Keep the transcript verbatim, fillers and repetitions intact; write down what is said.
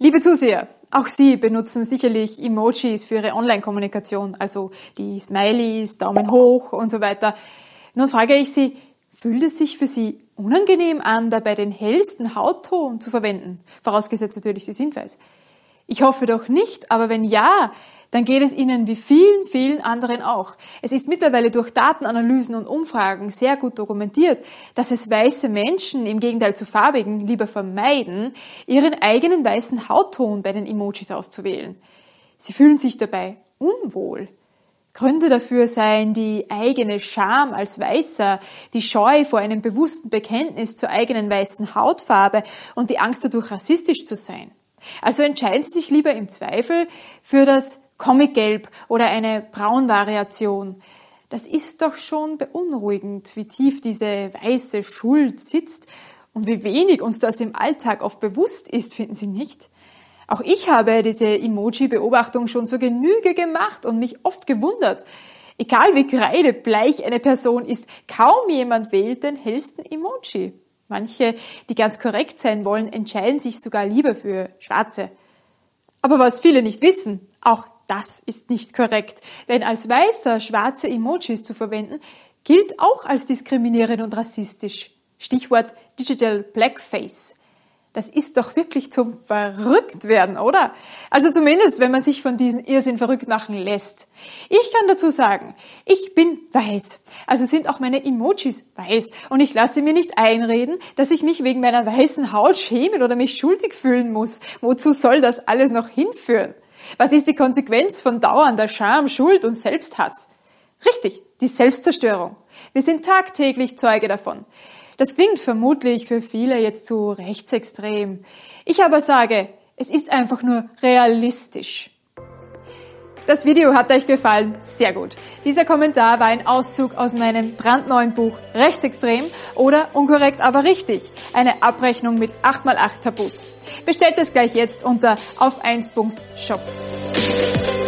Liebe Zuseher, auch Sie benutzen sicherlich Emojis für Ihre Online-Kommunikation, also die Smileys, Daumen hoch und so weiter. Nun frage ich Sie, fühlt es sich für Sie unangenehm an, dabei den hellsten Hautton zu verwenden? Vorausgesetzt natürlich, Sie sind weiß. Ich hoffe doch nicht, aber wenn ja, dann geht es Ihnen wie vielen, vielen anderen auch. Es ist mittlerweile durch Datenanalysen und Umfragen sehr gut dokumentiert, dass es weiße Menschen im Gegenteil zu farbigen lieber vermeiden, ihren eigenen weißen Hautton bei den Emojis auszuwählen. Sie fühlen sich dabei unwohl. Gründe dafür seien die eigene Scham als Weißer, die Scheu vor einem bewussten Bekenntnis zur eigenen weißen Hautfarbe und die Angst dadurch rassistisch zu sein. Also entscheiden Sie sich lieber im Zweifel für das Comicgelb oder eine Braunvariation. Das ist doch schon beunruhigend, wie tief diese weiße Schuld sitzt und wie wenig uns das im Alltag oft bewusst ist, finden Sie nicht? Auch ich habe diese Emoji-Beobachtung schon zur Genüge gemacht und mich oft gewundert. Egal wie kreidebleich eine Person ist, kaum jemand wählt den hellsten Emoji. Manche, die ganz korrekt sein wollen, entscheiden sich sogar lieber für schwarze. Aber was viele nicht wissen, auch das ist nicht korrekt, denn als Weißer schwarze Emojis zu verwenden, gilt auch als diskriminierend und rassistisch. Stichwort Digital Blackface. Das ist doch wirklich zum Verrücktwerden, oder? Also zumindest, wenn man sich von diesem Irrsinn verrückt machen lässt. Ich kann dazu sagen, ich bin weiß, also sind auch meine Emojis weiß und ich lasse mir nicht einreden, dass ich mich wegen meiner weißen Haut schämen oder mich schuldig fühlen muss. Wozu soll das alles noch hinführen? Was ist die Konsequenz von dauernder Scham, Schuld und Selbsthass? Richtig, die Selbstzerstörung. Wir sind tagtäglich Zeuge davon. Das klingt vermutlich für viele jetzt zu rechtsextrem. Ich aber sage, es ist einfach nur realistisch. Das Video hat euch gefallen? Sehr gut. Dieser Kommentar war ein Auszug aus meinem brandneuen Buch Rechtsextrem oder Unkorrekt, aber richtig. Eine Abrechnung mit acht mal acht Tabus. Bestellt es gleich jetzt unter auf eins punkt shop.